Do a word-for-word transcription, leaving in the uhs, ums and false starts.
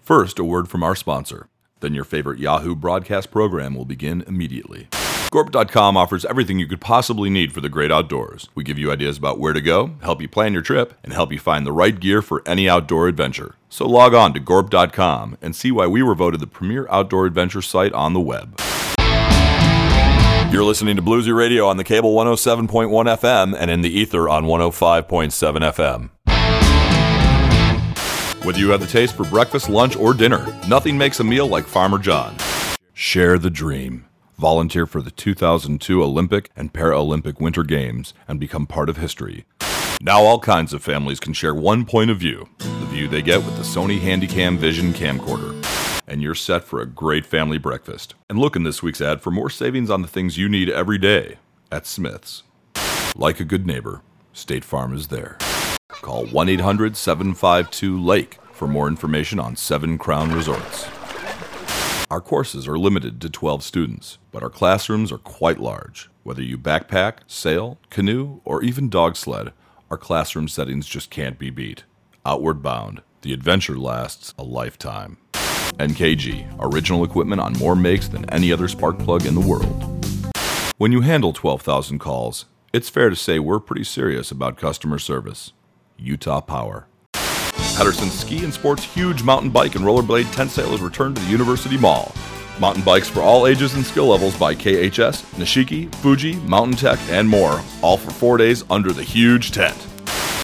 First, a word from our sponsor. Then your favorite Yahoo broadcast program will begin immediately. Gorp dot com offers everything you could possibly need for the great outdoors. We give you ideas about where to go, help you plan your trip, and help you find the right gear for any outdoor adventure. So log on to Gorp dot com and see why we were voted the premier outdoor adventure site on the web. You're listening to Bluesy Radio on the cable one oh seven point one F M and in the ether on one oh five point seven F M. Whether you have the taste for breakfast, lunch, or dinner, nothing makes a meal like Farmer John. Share the dream. Volunteer for the two thousand two Olympic and Paralympic Winter Games and become part of history. Now all kinds of families can share one point of view, the view they get with the Sony Handycam Vision camcorder. And you're set for a great family breakfast. And look in this week's ad for more savings on the things you need every day at Smith's. Like a good neighbor, State Farm is there. Call one eight hundred seven five two LAKE for more information on Seven Crown Resorts. Our courses are limited to twelve students, but our classrooms are quite large. Whether you backpack, sail, canoe, or even dog sled, our classroom settings just can't be beat. Outward bound, the adventure lasts a lifetime. N K G, original equipment on more makes than any other spark plug in the world. When you handle twelve thousand calls, it's fair to say we're pretty serious about customer service. Utah Power. Pedersen's Ski and Sports huge mountain bike and rollerblade tent sale has returned to the University Mall. Mountain bikes for all ages and skill levels by K H S, Nishiki, Fuji, Mountain Tech, and more, all for four days under the huge tent.